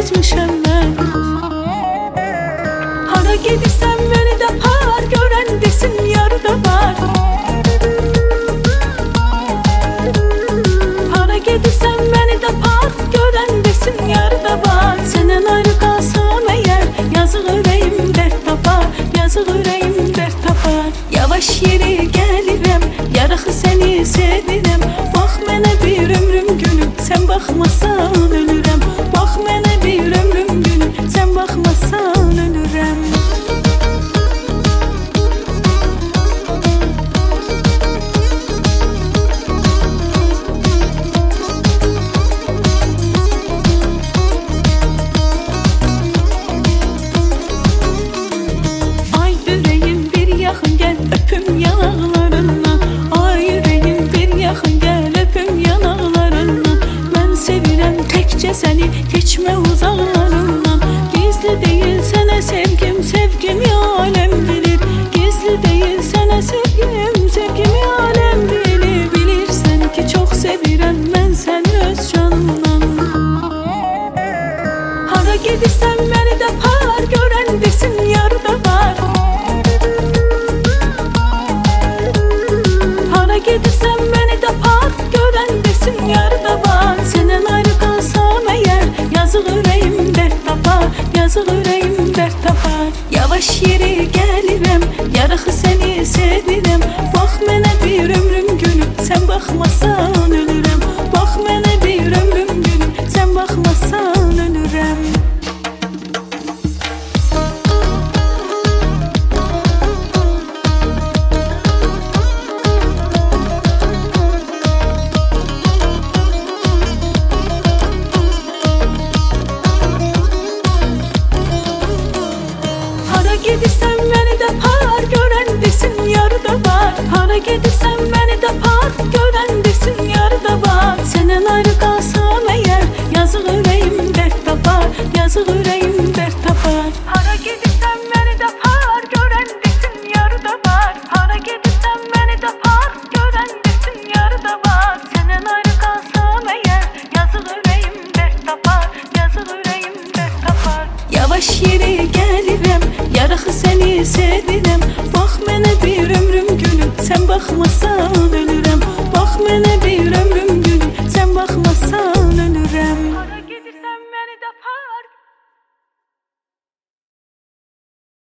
vazgeçmişəm mən. Hara gedirsən məni də par, görən desin yarıda var. Hara gedirsən məni də par, görən desin yarıda var. Səndən ayrı qalsam əgər, yazıq ürəyim dərd tapar, yazıq ürəyim dərd tapar. Yavaş yeri gəlirəm, yaraxı səni sevirəm. Bax mənə bir ömrüm günüm, sən baxmasan ölürəm. Bax mənə bir ömrüm günüm, sən baxmasan ölürəm. Ay ürəyim bir yaxın gəl, öpüm yanaqlarından. Ay ürəyim bir yaxın gəl, öpüm yanaqlarından. Mən sevirəm təkcə səni, keçmə uzaqlarından. Gizli deyil sənə sevgim, sevgimi aləm bilir. Gizli deyil sənə sevgim, sevgimi aləm bilir. Bilirsən ki çox sevirəm mən səni öz canımdan. Hara gedirsən məni də par, görən desin yarıda var. Hara gedirsən məni də par, görən desin yarıda var. Səndən ayrı qalsam əgər, yazıq ürəyim dərd tapar, yazıq ürəyim dərd tapar. Yavaş yeri gəlirəm, yaraxı səni sevirəm. Bax mənə bir ömrüm günüm, sən baxmasan ölürəm. Bax mənə bir ömrüm günüm, sən baxmasan ölürəm. Hara gedirsən məni də par, görən desin yarıda var. Hara gedirsən məni də par, görən desin yarıda var. Səndən ayrı qalsam əgər, yazıq ürəyim dərd tapar, yazıq ürəyim dərd tapar. Hara gedirsən məni də par, görən desin yarıda var. Hara gedirsən məni də par, görən desin yarıda var. Səndən ayrı qalsam əgər, yazıq ürəyim dərd tapar, yazıq ürəyim dərd tapar. Yavaş yeri gəlirəm, yaraxı səni sevirəm. Bax mənə bir ömrüm günüm, sən baxmasan ölürəm.